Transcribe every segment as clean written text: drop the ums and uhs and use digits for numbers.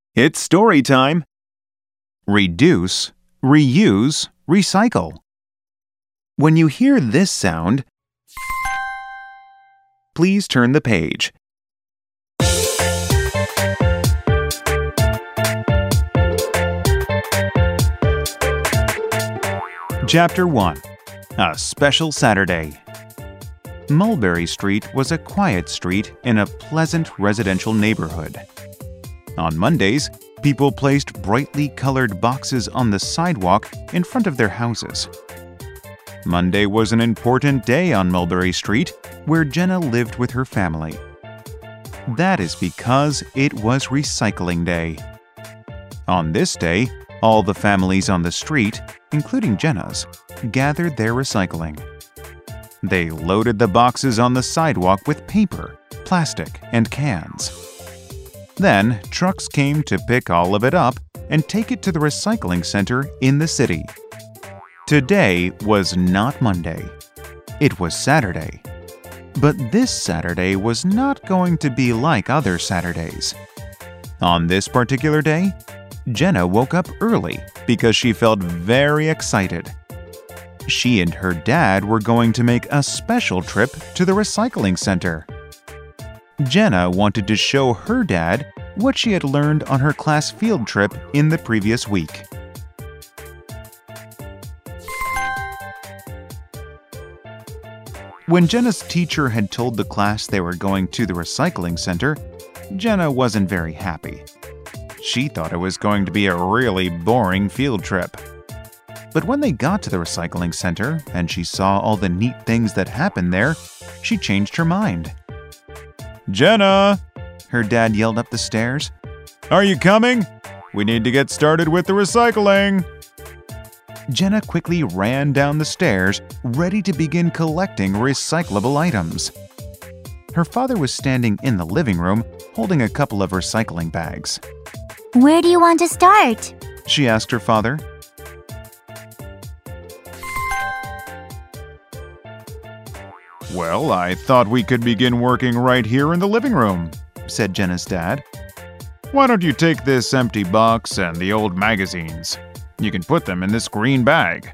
It's story time. Reduce, reuse, recycle. When you hear this sound, please turn the page. Chapter 1. A Special Saturday. Mulberry Street was a quiet street in a pleasant residential neighborhood. On Mondays, people placed brightly colored boxes on the sidewalk in front of their houses. Monday was an important day on Mulberry Street, where Jenna lived with her family. That is because it was recycling day. On this day, all the families on the street, including Jenna's, gathered their recycling. They loaded the boxes on the sidewalk with paper, plastic, and cans. Then, trucks came to pick all of it up and take it to the recycling center in the city. Today was not Monday. It was Saturday. But this Saturday was not going to be like other Saturdays. On this particular day, Jenna woke up early because she felt very excited. She and her dad were going to make a special trip to the recycling center. Jenna wanted to show her dad what she had learned on her class field trip in the previous week. When Jenna's teacher had told the class they were going to the recycling center, Jenna wasn't very happy. She thought it was going to be a really boring field trip. But when they got to the recycling center and she saw all the neat things that happened there, she changed her mind. "Jenna!" her dad yelled up the stairs. "Are you coming? We need to get started with the recycling." Jenna quickly ran down the stairs, ready to begin collecting recyclable items. Her father was standing in the living room, holding a couple of recycling bags. "Where do you want to start?" she asked her father. "Well, I thought we could begin working right here in the living room," said Jenna's dad. "Why don't you take this empty box and the old magazines? You can put them in this green bag."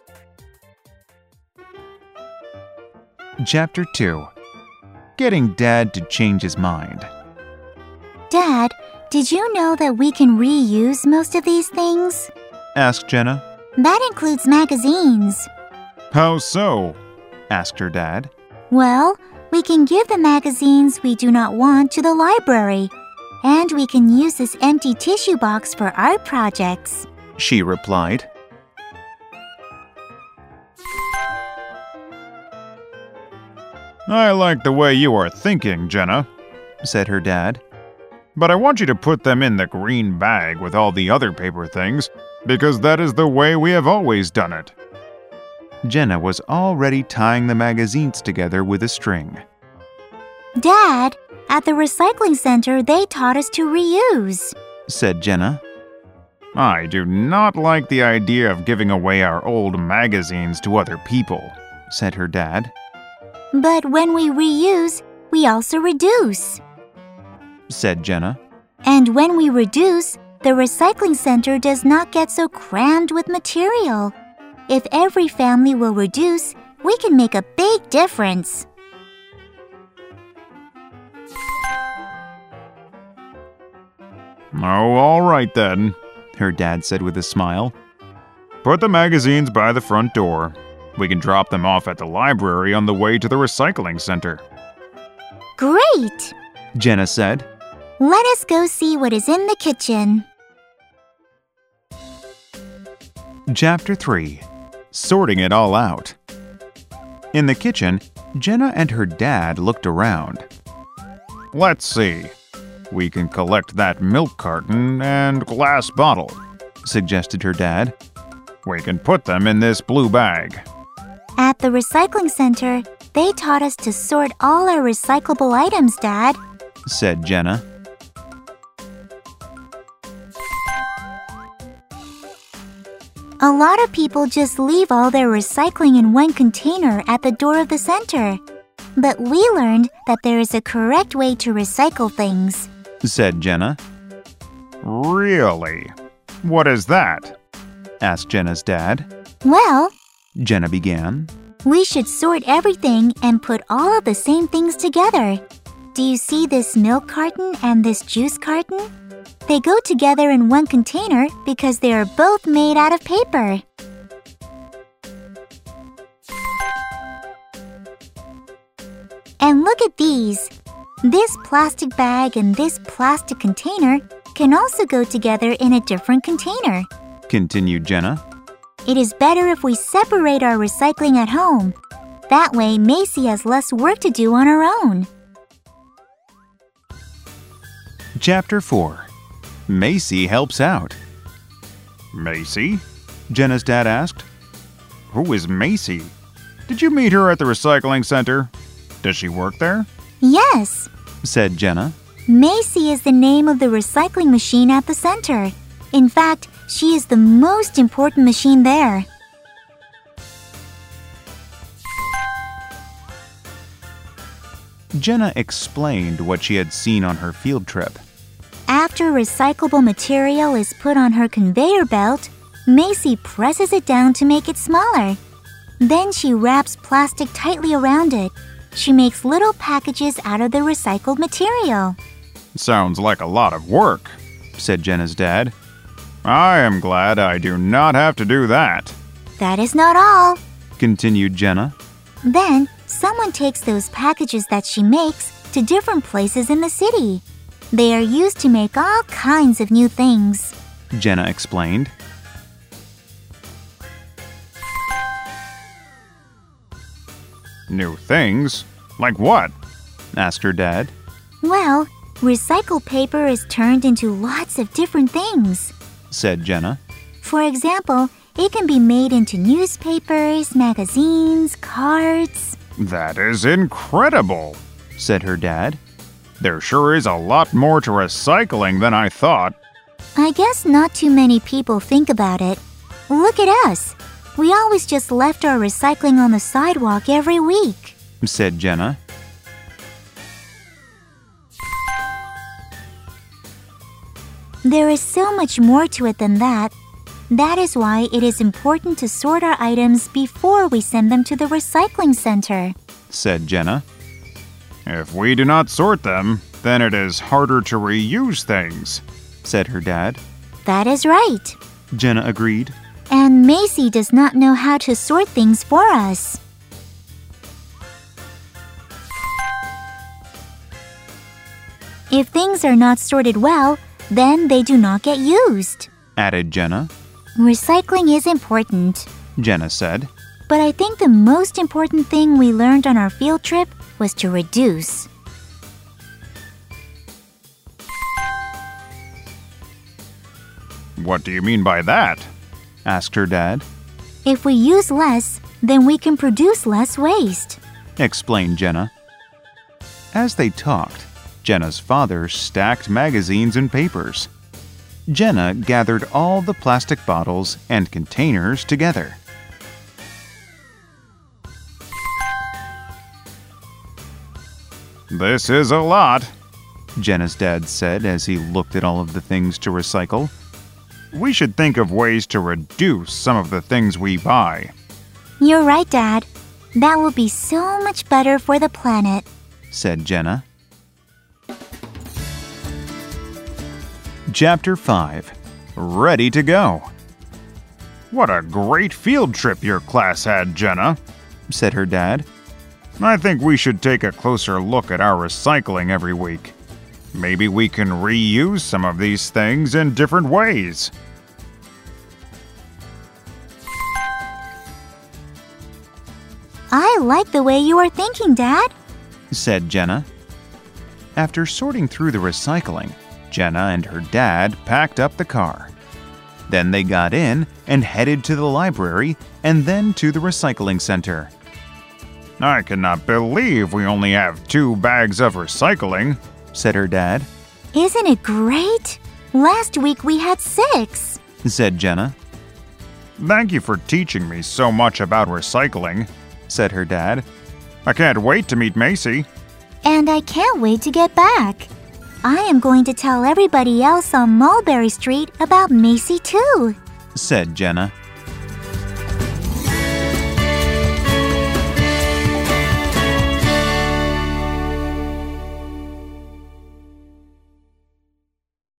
Chapter 2. Getting Dad to change his mind. "Dad, did you know that we can reuse most of these things?" asked Jenna. "That includes magazines." "How so?" asked her dad. "Well, we can give the magazines we do not want to the library, and we can use this empty tissue box for art projects," she replied. "I like the way you are thinking, Jenna," said her dad. "But I want you to put them in the green bag with all the other paper things, because that is the way we have always done it." Jenna was already tying the magazines together with a string. "Dad, at the recycling center they taught us to reuse," said Jenna. "I do not like the idea of giving away our old magazines to other people," said her dad. "But when we reuse, we also reduce," said Jenna. "And when we reduce, the recycling center does not get so crammed with material. If every family will reduce, we can make a big difference." "Oh, all right then," her dad said with a smile. "Put the magazines by the front door. We can drop them off at the library on the way to the recycling center." "Great!" Jenna said. "Let us go see what is in the kitchen." Chapter 3. Sorting it all out. In the kitchen, Jenna and her dad looked around. "Let's see. We can collect that milk carton and glass bottle," suggested her dad. "We can put them in this blue bag." "At the recycling center, they taught us to sort all our recyclable items, Dad," said Jenna. "A lot of people just leave all their recycling in one container at the door of the center. But we learned that there is a correct way to recycle things," said Jenna. Really? What is that? Asked Jenna's dad. Well, Jenna began. we should sort everything and put all of the same things together. Do you see this milk carton and this juice carton? They go together in one container because they are both made out of paper. And look at these. This plastic bag and this plastic container can also go together in a different container. Continued Jenna. It is better if we separate our recycling at home. That way, Macy has less work to do on her own. Chapter 4. Macy helps out. Macy? Jenna's dad asked. Who is Macy? Did you meet her at the recycling center? Does she work there? Yes, Said Jenna. Macy is the name of the recycling machine at the center. In fact, she is the most important machine there. Jenna explained what she had seen on her field trip. After recyclable material is put on her conveyor belt, Macy presses it down to make it smaller. Then she wraps plastic tightly around it. She makes little packages out of the recycled material. Sounds like a lot of work, said Jenna's dad. I am glad I do not have to do that, That is not all. continued Jenna. Then, someone takes those packages that she makes to different places in the city. They are used to make all kinds of new things. Jenna explained. New things? Like what? Asked her dad. Well, recycled paper is turned into lots of different things. Said Jenna. For example, it can be made into newspapers, magazines, cards. That is incredible, said her dad. There sure is a lot more to recycling than I thought. I guess not too many people think about it. Look at us. We always just left our recycling on the sidewalk every week, said Jenna. There is so much more to it than that. That is why it is important to sort our items before we send them to the recycling center, said Jenna. If we do not sort them, then it is harder to reuse things, said her dad. That is right. Jenna agreed. And Macy does not know how to sort things for us. If things are not sorted well, then they do not get used, added Jenna. Recycling is important, Jenna said. but I think the most important thing we learned on our field trip was to reduce. What do you mean by that? Asked her dad. If we use less, then we can produce less waste, Explained Jenna. As they talked, Jenna's father stacked magazines and papers. Jenna gathered all the plastic bottles and containers together. This is a lot, Jenna's dad said as he looked at all of the things to recycle. We should think of ways to reduce some of the things we buy, You're right, Dad. That will be so much better for the planet. said Jenna. Chapter 5. Ready to go. What a great field trip your class had, Jenna, said her dad. I think we should take a closer look at our recycling every week. Maybe we can reuse some of these things in different ways. I like the way you are thinking, Dad, said Jenna. After sorting through the recycling, Jenna and her dad packed up the car. Then they got in and headed to the library and then to the recycling center. I cannot believe we only have 2 bags of recycling, said her dad. Isn't it great? Last week we had 6, said Jenna. Thank you for teaching me so much about recycling, said her dad. I can't wait to meet Macy. And I can't wait to get back. I am going to tell everybody else on Mulberry Street about Macy too, said Jenna.